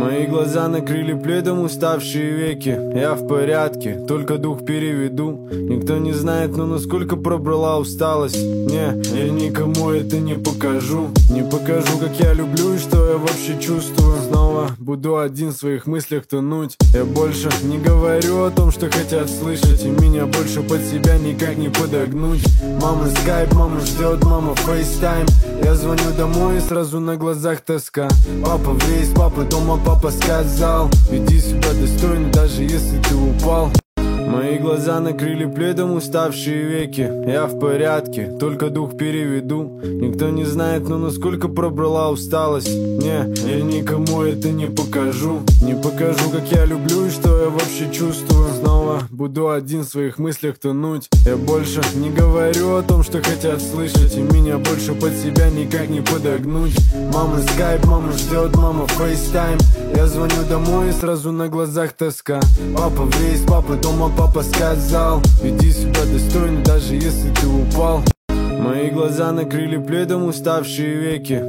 Мои глаза накрыли пледом уставшие веки. Я в порядке, только дух переведу. Никто не знает, но насколько пробрала усталость. Не, я никому это не покажу. Не покажу, как я люблю и что я вообще чувствую. Снова буду один в своих мыслях тонуть. Я больше не говорю о том, что хотят слышать, и меня больше под себя никак не подогнуть. Мама скайп, мама ждет, мама фейстайм. Я звоню домой и сразу на глазах тоска. Папа в рейс, папа дома, папа сказал: веди себя достойно, даже если ты упал. Мои глаза накрыли пледом уставшие веки. Я в порядке, только дух переведу. Никто не знает, но насколько пробрала усталость. Не, я никому это не покажу. Не покажу, как я люблю и что я вообще чувствую. Снова буду один в своих мыслях тонуть. Я больше не говорю о том, что хотят слышать, и меня больше под себя никак не подогнуть. Мама скайп, мама ждет, мама фейстайм. Я звоню домой и сразу на глазах тоска. Папа в рейс, папа дома, папа сказал: веди себя достойно, даже если ты упал. Мои глаза накрыли пледом уставшие веки.